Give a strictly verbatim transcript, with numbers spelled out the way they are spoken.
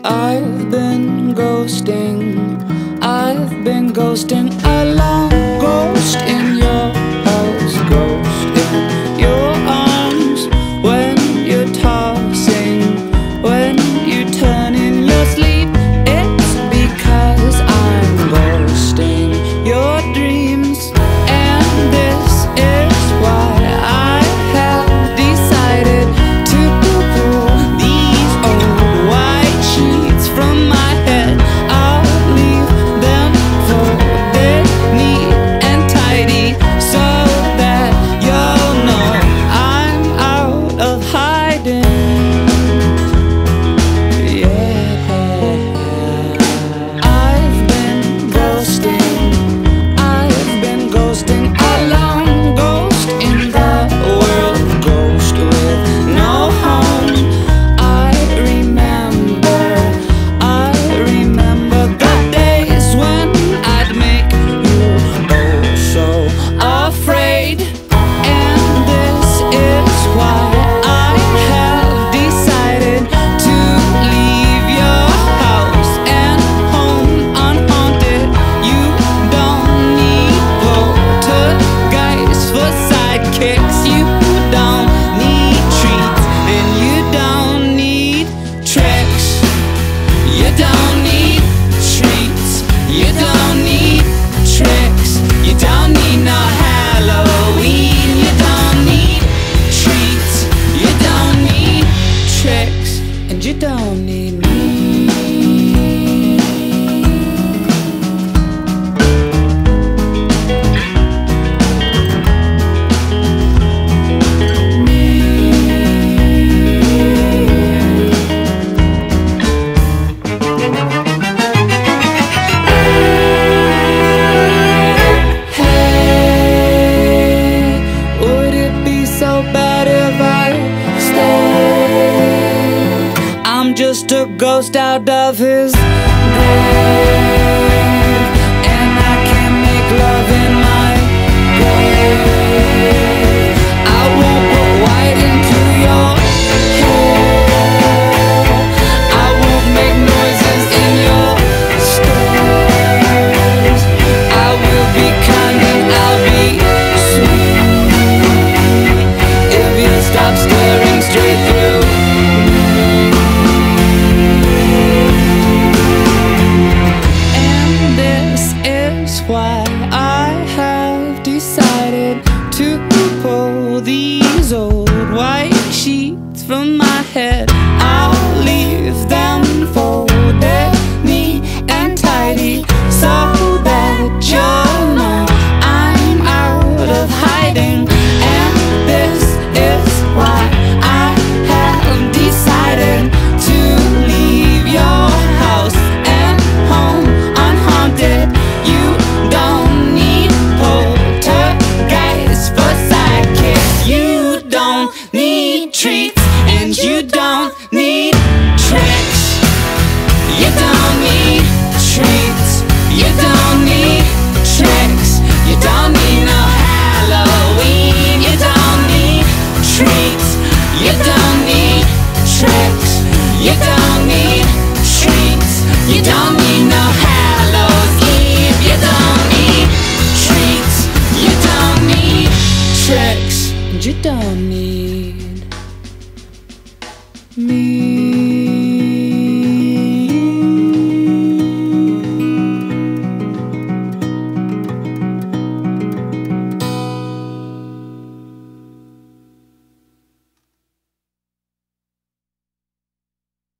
I've been ghosting, I've been ghosting alone. Ghost in your house, ghost in your arms. When you're tossing, when you turn in your sleep, it's because I'm ghosting your dreams. And this is why I have decided to pull these old white sheets from my head. I'll leave them folded neat and tidy so that you'll know I'm out of hiding. Yeah, I've been ghosting, I've been ghosting alone. Ghost in the world, ghost with no home. I remember, I remember the days when I'd make you oh so afraid. And this is why I have decided to leave your house and home unhaunted. You don't need poltergeists for sidekicks. You don't need treats and you don't need tricks. You don't need treats, you don't need tricks. You don't need no Halloween. You don't need treats, you don't need tricks, and you don't need me. Hey, would it be so bad if I stayed? I'm just a ghost out of his grave, and I can't make love in my grave. I won't put white into your hair. I won't make noises in your stairs. I will be kind and I'll be sweet if you stop staring straight through me. And this is why I have decided to pull these old white sheets from my head. I'll leave them folded neat and tidy so that you'll know I'm out of hiding. And this is why I have decided to leave your house and home unhaunted. You don't need poltergeists for sidekicks. You don't need treats and you don't need tricks. You don't need treats, you don't need tricks. You don't need no Halloween. You don't need treats, you don't need tricks. You don't need treats, you don't need no Hallows Eve. You don't need treats, you don't need tricks, and you don't